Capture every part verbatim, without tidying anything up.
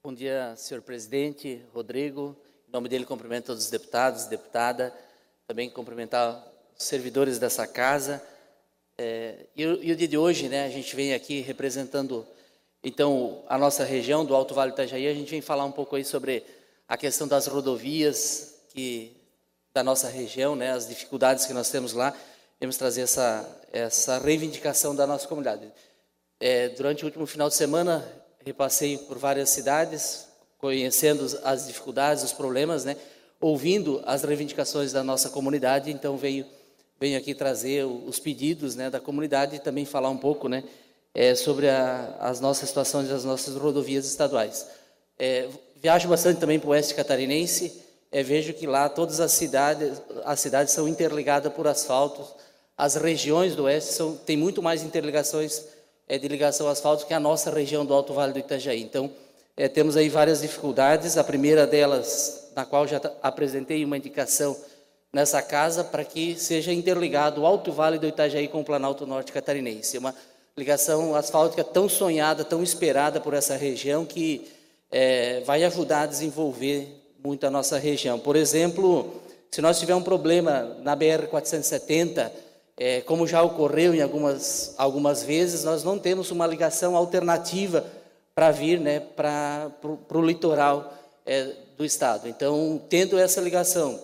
Bom dia, senhor presidente, Rodrigo. Em nome dele, cumprimento todos os deputados, deputada. Também cumprimentar os servidores dessa casa. É, e, e o dia de hoje, né, a gente vem aqui representando, então, a nossa região do Alto Vale do Itajaí. A gente vem falar um pouco aí sobre a questão das rodovias que, da nossa região, né, as dificuldades que nós temos lá. Vamos trazer essa, essa reivindicação da nossa comunidade. É, durante o último final de semana, repassei por várias cidades, conhecendo as dificuldades, os problemas, né, ouvindo as reivindicações da nossa comunidade. Então, venho, venho aqui trazer os pedidos, né, da comunidade e também falar um pouco, né, é, sobre a, as nossas situações das nossas rodovias estaduais. É, viajo bastante também para o oeste catarinense, é, vejo que lá todas as cidades, as cidades são interligadas por asfaltos. As regiões do oeste são, têm muito mais interligações é, de ligação asfáltica que a nossa região do Alto Vale do Itajaí. Então, é, temos aí várias dificuldades. A primeira delas, na qual já apresentei uma indicação nessa casa, para que seja interligado o Alto Vale do Itajaí com o Planalto Norte Catarinense. É uma ligação asfáltica tão sonhada, tão esperada por essa região, que é, vai ajudar a desenvolver muito a nossa região. Por exemplo, se nós tivermos um problema na B R quatrocentos e setenta, É, como já ocorreu em algumas, algumas vezes, nós não temos uma ligação alternativa para vir, né, para o litoral é, do estado. Então, tendo essa ligação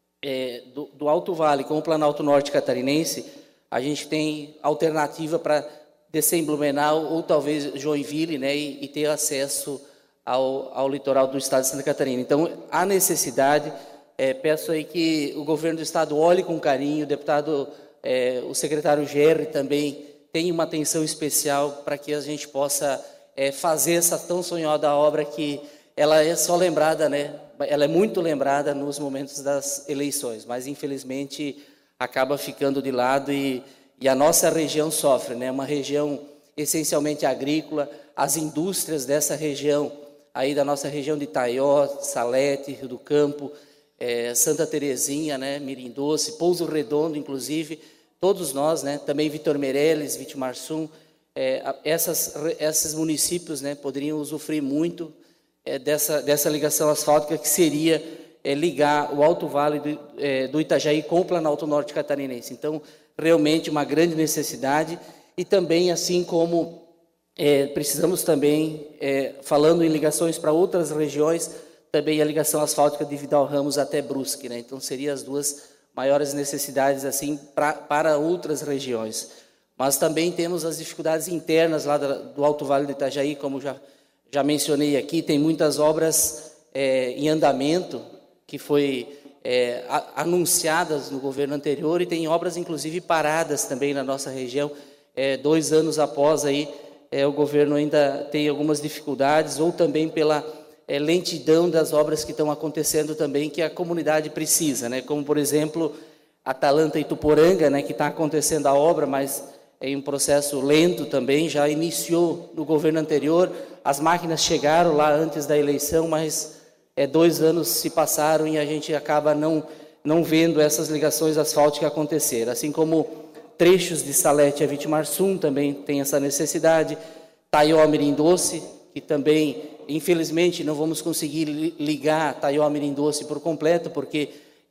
é, do, do Alto Vale com o Planalto Norte Catarinense, a gente tem alternativa para descer em Blumenau ou talvez Joinville, né, e, e ter acesso ao, ao litoral do estado de Santa Catarina. Então, há necessidade, é, peço aí que o governo do estado olhe com carinho, o deputado... É, o secretário Gerry também tem uma atenção especial para que a gente possa é, fazer essa tão sonhada obra, que ela é só lembrada, né? Ela é muito lembrada nos momentos das eleições, mas infelizmente acaba ficando de lado e, e a nossa região sofre, né? Uma região essencialmente agrícola, as indústrias dessa região, aí da nossa região de Itaió, Salete, Rio do Campo, É, Santa Terezinha, né, Mirim Doce, Pouso Redondo, inclusive, todos nós, né, também Vitor Meireles, Vitimarsum, é, essas, esses municípios, né, poderiam usufruir muito é, dessa, dessa ligação asfáltica, que seria é, ligar o Alto Vale do, é, do Itajaí com o Planalto Norte Catarinense. Então, realmente uma grande necessidade. E também, assim como é, precisamos também, é, falando em ligações para outras regiões, também a ligação asfáltica de Vidal Ramos até Brusque, né? Então, seriam as duas maiores necessidades assim pra, para outras regiões. Mas também temos as dificuldades internas lá do Alto Vale do Itajaí, como já, já mencionei aqui. Tem muitas obras é, em andamento, que foi é, a, anunciadas no governo anterior, e tem obras, inclusive, paradas também na nossa região. É, dois anos após, aí, é, o governo ainda tem algumas dificuldades, ou também pela... É, lentidão das obras que estão acontecendo também, que a comunidade precisa, né? Como, por exemplo, Atalanta e Tuporanga, né, que está acontecendo a obra, mas é em um processo lento também, já iniciou no governo anterior, as máquinas chegaram lá antes da eleição, mas é, dois anos se passaram e a gente acaba não, não vendo essas ligações asfálticas acontecer. Assim como trechos de Salete a Vitimarsum também tem essa necessidade, Taió Mirim Doce, que também... Infelizmente, não vamos conseguir ligar Taió a Mirim Doce por completo, porque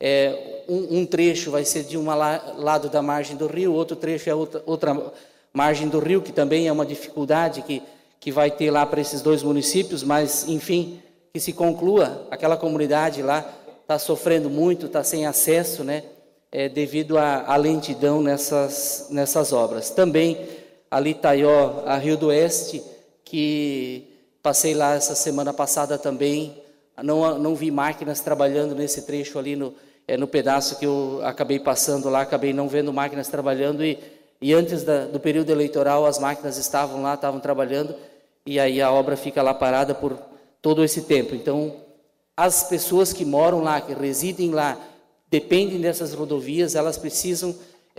é, um, um trecho vai ser de um lado da margem do rio, outro trecho é outra, outra margem do rio, que também é uma dificuldade que, que vai ter lá para esses dois municípios, mas, enfim, que se conclua. Aquela comunidade lá está sofrendo muito, está sem acesso, né, é, devido à lentidão nessas, nessas obras. Também, ali Taió, a Rio do Oeste, que... Passei lá essa semana passada também, não, não vi máquinas trabalhando nesse trecho ali, no, é, no pedaço que eu acabei passando lá, acabei não vendo máquinas trabalhando, e, e antes da, do período eleitoral as máquinas estavam lá, estavam trabalhando, e aí a obra fica lá parada por todo esse tempo. Então, as pessoas que moram lá, que residem lá, dependem dessas rodovias, elas precisam...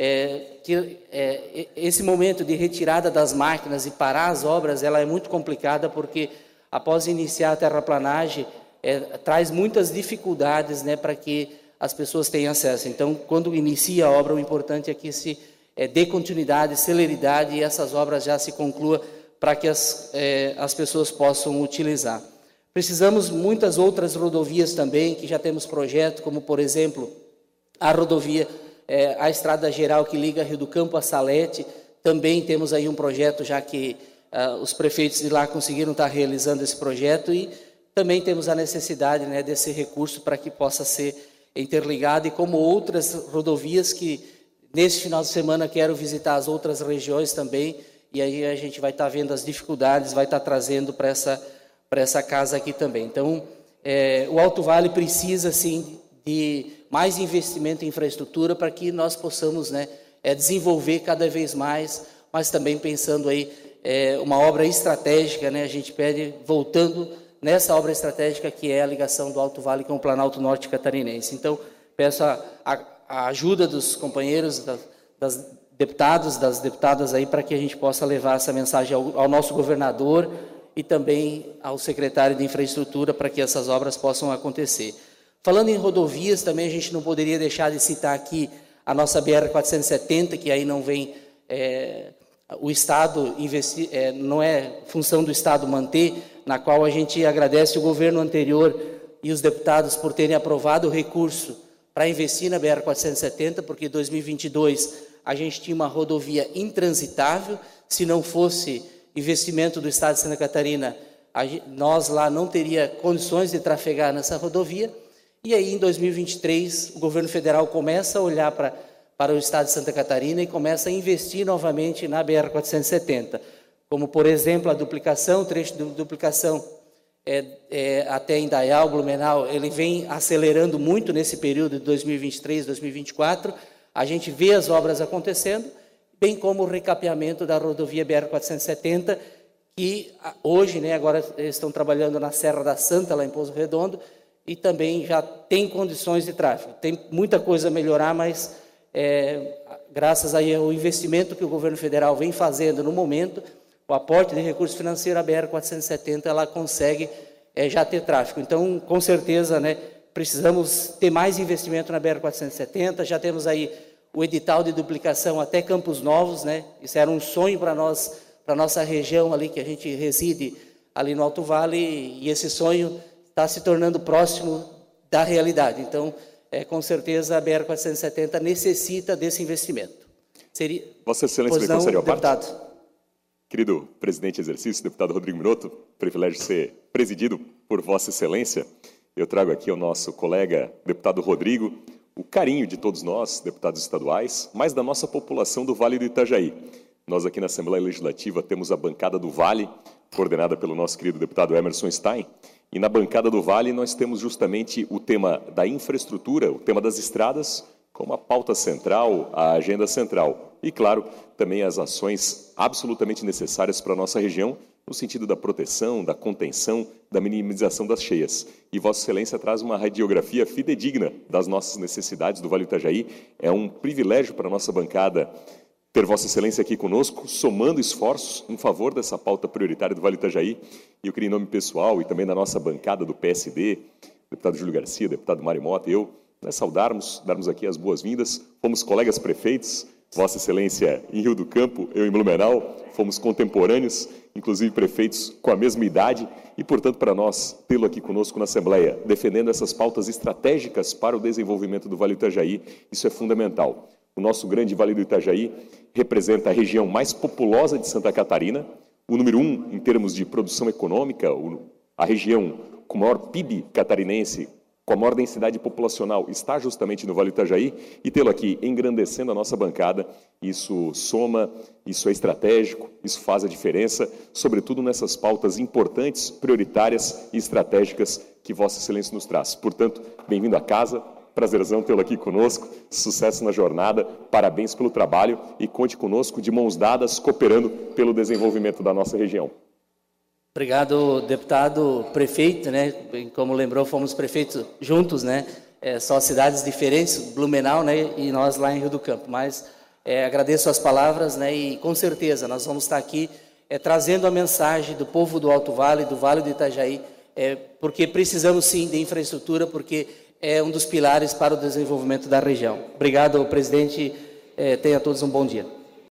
É, que, é, esse momento de retirada das máquinas e parar as obras, ela é muito complicada, porque após iniciar a terraplanagem, é, traz muitas dificuldades, né, para que as pessoas tenham acesso. Então, quando inicia a obra, o importante é que se é, dê continuidade, celeridade, e essas obras já se concluam para que as, é, as pessoas possam utilizar. Precisamos muitas outras rodovias também, que já temos projeto, como, por exemplo, a rodovia, é, a Estrada Geral que liga Rio do Campo a Salete. Também temos aí um projeto, já que uh, os prefeitos de lá conseguiram estar realizando esse projeto, e também temos a necessidade, né, desse recurso para que possa ser interligado, e como outras rodovias que, nesse final de semana, quero visitar as outras regiões também, e aí a gente vai estar vendo as dificuldades, vai estar trazendo para essa, para essa casa aqui também. Então, é, o Alto Vale precisa, sim, de mais investimento em infraestrutura para que nós possamos, né, é, desenvolver cada vez mais, mas também pensando aí é, uma obra estratégica, né, a gente pede, voltando nessa obra estratégica que é a ligação do Alto Vale com o Planalto Norte Catarinense. Então, peço a, a, a ajuda dos companheiros, das, das deputados, das deputadas aí, para que a gente possa levar essa mensagem ao, ao nosso governador e também ao secretário de Infraestrutura, para que essas obras possam acontecer. Falando em rodovias, também a gente não poderia deixar de citar aqui a nossa B R quatrocentos e setenta, que aí não vem, é, o Estado investir, é, não é função do Estado manter, na qual a gente agradece o governo anterior e os deputados por terem aprovado o recurso para investir na B R quatrocentos e setenta, porque em dois mil e vinte e dois a gente tinha uma rodovia intransitável. Se não fosse investimento do Estado de Santa Catarina, a gente, nós lá não teria condições de trafegar nessa rodovia. E aí, em dois mil e vinte e três, o governo federal começa a olhar para, para o Estado de Santa Catarina e começa a investir novamente na B R quatrocentos e setenta. Como, por exemplo, a duplicação, o trecho de duplicação é, é, até Indaial, Blumenau, ele vem acelerando muito nesse período de dois mil e vinte e três, dois mil e vinte e quatro. A gente vê as obras acontecendo, bem como o recapeamento da rodovia B R quatrocentos e setenta, que hoje, né, agora estão trabalhando na Serra da Santa, lá em Pouso Redondo, e também já tem condições de tráfego. Tem muita coisa a melhorar, mas é, graças aí ao investimento que o governo federal vem fazendo no momento, o aporte de recurso financeiro, a B R quatrocentos e setenta, ela consegue é, já ter tráfego. Então, com certeza, né, precisamos ter mais investimento na B R quatrocentos e setenta, já temos aí o edital de duplicação até Campos Novos, né? Isso era um sonho para nós, para a nossa região ali, que a gente reside ali no Alto Vale, e esse sonho está se tornando próximo da realidade. Então, é, com certeza, a B R quatrocentos e setenta necessita desse investimento. Seria... Vossa Excelência me concede a parte? Deputado. Querido presidente em exercício, deputado Rodrigo Minotto, privilégio de ser presidido por Vossa Excelência. Eu trago aqui ao nosso colega, deputado Rodrigo, o carinho de todos nós, deputados estaduais, mas da nossa população do Vale do Itajaí. Nós aqui na Assembleia Legislativa temos a bancada do Vale, coordenada pelo nosso querido deputado Emerson Stein, e na bancada do Vale nós temos justamente o tema da infraestrutura, o tema das estradas, como a pauta central, a agenda central. E, claro, também as ações absolutamente necessárias para a nossa região, no sentido da proteção, da contenção, da minimização das cheias. E Vossa Excelência traz uma radiografia fidedigna das nossas necessidades do Vale do Itajaí. É um privilégio para a nossa bancada ter Vossa Excelência aqui conosco, somando esforços em favor dessa pauta prioritária do Vale do Itajaí. E eu queria, em nome pessoal e também da nossa bancada do P S D, deputado Júlio Garcia, deputado Mário Mota e eu, né, saudarmos, darmos aqui as boas-vindas. Fomos colegas prefeitos, Vossa Excelência em Rio do Campo, eu em Blumenau, fomos contemporâneos, inclusive prefeitos com a mesma idade, e, portanto, para nós, tê-lo aqui conosco na Assembleia, defendendo essas pautas estratégicas para o desenvolvimento do Vale do Itajaí, isso é fundamental. O nosso grande Vale do Itajaí representa a região mais populosa de Santa Catarina, o número um em termos de produção econômica, a região com o maior P I B catarinense, com a maior densidade populacional, está justamente no Vale do Itajaí, e tê-lo aqui engrandecendo a nossa bancada, isso soma, isso é estratégico, isso faz a diferença, sobretudo nessas pautas importantes, prioritárias e estratégicas que Vossa Excelência nos traz. Portanto, bem-vindo à casa, prazerzão tê-lo aqui conosco, sucesso na jornada, parabéns pelo trabalho e conte conosco de mãos dadas, cooperando pelo desenvolvimento da nossa região. Obrigado, deputado prefeito, né? Como lembrou, fomos prefeitos juntos, né? É, só cidades diferentes, Blumenau, né? E nós lá em Rio do Campo. Mas é, agradeço as palavras, né? E com certeza nós vamos estar aqui é, trazendo a mensagem do povo do Alto Vale, do Vale do Itajaí, é, porque precisamos sim de infraestrutura, porque é um dos pilares para o desenvolvimento da região. Obrigado, presidente. É, tenha todos um bom dia.